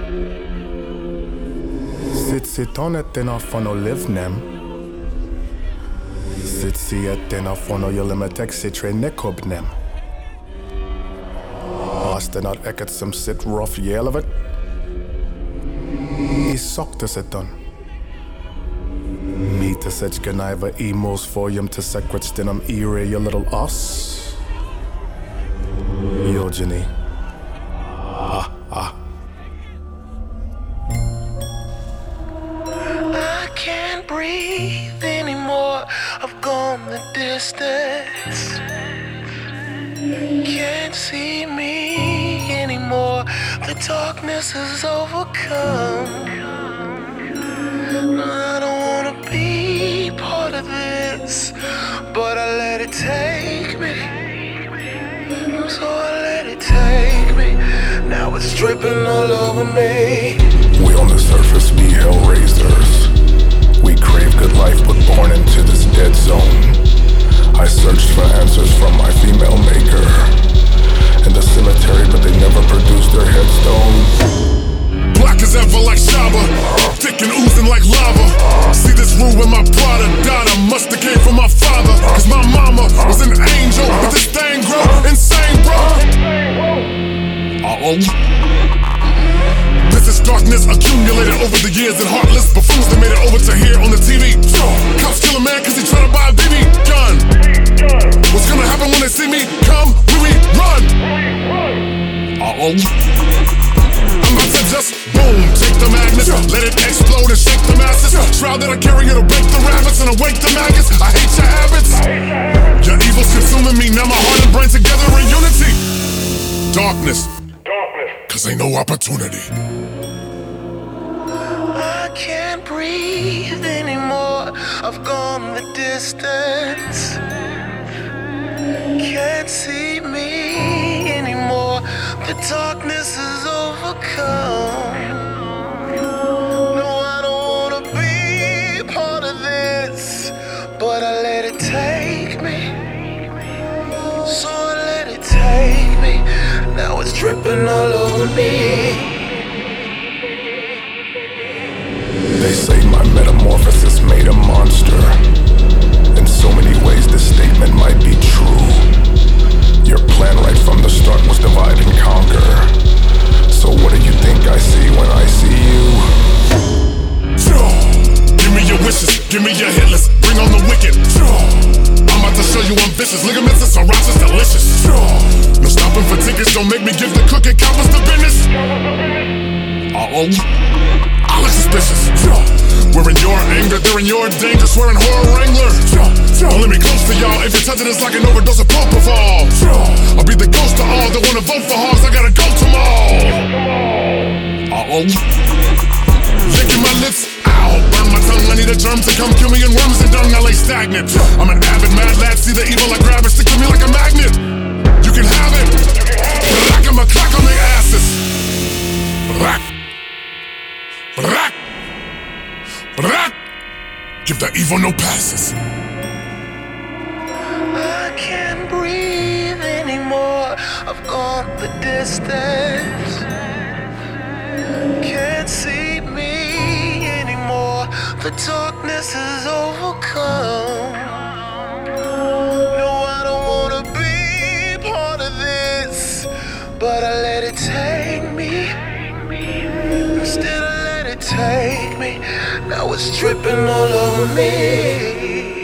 Sit et en fono livnem. Sit en fono jolimetek sitre nekobnem. Astenat eket som sit rough jelevet. I sokte seton. Mita sech ganaiva emos forium to secret stinum ire your little us. Yogini. I can't breathe anymore. I've gone the distance. Can't see me anymore. The darkness has overcome. I don't wanna be part of this, but I let it take me. So I let it take me. Now it's dripping all over me. We on the surface be hellraisers. We crave good life but born into this dead zone. I searched for answers from my female maker in the cemetery, but they never produced their headstone. Black as ever like Shaba, thick and oozing like lava. See this room with my Prada daughter musta came from my father. Cause my mama was an angel, but this thing grow insane, bro. This is darkness accumulated over the years and heartless buffoons that made it over to here on the TV. Cops kill a man cause he tryna buy a BB gun. What's gonna happen when they see me come? We run. I'm about to just boom, take the madness, let it explode and shake the masses. Shroud that I carry, it'll break the rabbits and awake the maggots. I hate your habits. Your evil's consuming me, now my heart and brain together in unity. Darkness, cause ain't no opportunity. I can't breathe anymore. I've gone the distance. Can't see me anymore. The darkness has overcome. No, I don't wanna be part of this, but I let it take me. So I let it take me. Now it's dripping all over me. They say my metamorphosis made a monster. In so many ways this statement might be true. Your plan right from the start was divide and conquer. So what do you think I see when I see you? Give me your wishes, give me your hit list, bring on the wicked. I'm about to show you I'm vicious, ligaments and sriracha's delicious. No stopping for tickets, don't make me give the cookie coppers the business. I look suspicious. We're in your anger, they're in your danger, swearing horror wrangler. Don't let me close to y'all, if you're touching this like an overdose of propofol. I'll be the ghost of all that wanna vote for hogs, I gotta go tomorrow. Licking my lips, ow, burn my tongue, I need a germ to come kill me in worms and dung, I lay stagnant. I'm an avid mad lad, see the evil I grab and stick to me like a magnet. You can have it, rack 'em a crack on their asses. Rack. Rack. Rack. Give the evil no passes. I can't breathe anymore. I've gone the distance. Can't see me anymore. The darkness has overcome. No, I don't wanna be part of this, but I let it take me. Instead I let it take me. Now it's dripping all over me.